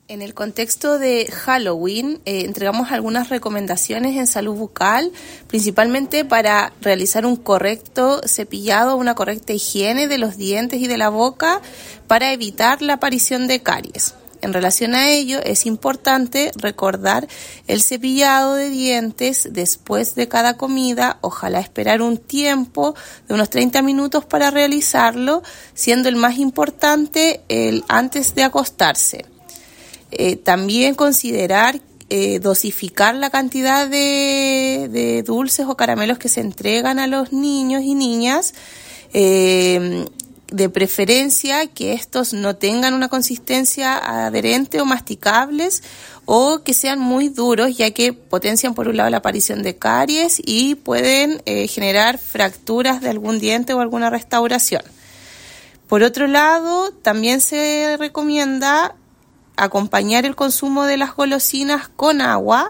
En el contexto de Halloween, entregamos algunas recomendaciones en salud bucal, principalmente para realizar un correcto cepillado, una correcta higiene de los dientes y de la boca para evitar la aparición de caries. En relación a ello, es importante recordar el cepillado de dientes después de cada comida, ojalá esperar un tiempo de unos 30 minutos para realizarlo, siendo el más importante el antes de acostarse. También considerar dosificar la cantidad de dulces o caramelos que se entregan a los niños y niñas, de preferencia que estos no tengan una consistencia adherente o masticables o que sean muy duros, ya que potencian por un lado la aparición de caries y pueden generar fracturas de algún diente o alguna restauración. Por otro lado, también se recomienda acompañar el consumo de las golosinas con agua,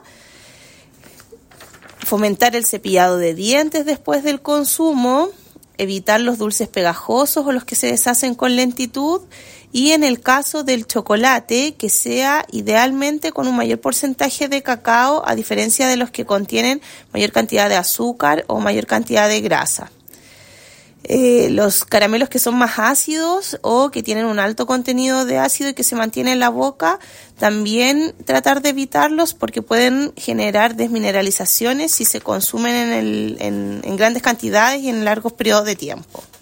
fomentar el cepillado de dientes después del consumo, evitar los dulces pegajosos o los que se deshacen con lentitud y en el caso del chocolate que sea idealmente con un mayor porcentaje de cacao a diferencia de los que contienen mayor cantidad de azúcar o mayor cantidad de grasa. Los caramelos que son más ácidos o que tienen un alto contenido de ácido y que se mantiene en la boca, también tratar de evitarlos porque pueden generar desmineralizaciones si se consumen en grandes cantidades y en largos periodos de tiempo.